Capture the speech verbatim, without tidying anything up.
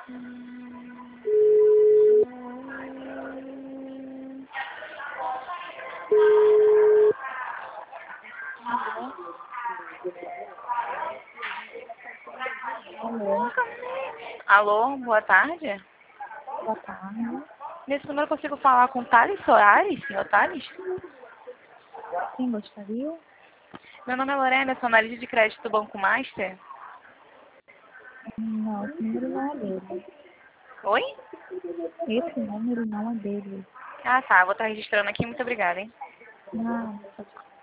Alô? Alô, boa tarde. Boa tarde. Nesse número eu consigo falar com Thales Soares, senhor Thales? Quem gostaria? Meu nome é Lorena, sou analista de crédito do Banco Master. Não, esse número não é dele. Oi? Esse número não é dele. Ah, tá. Vou estar registrando aqui. Muito obrigada, hein? Não, pode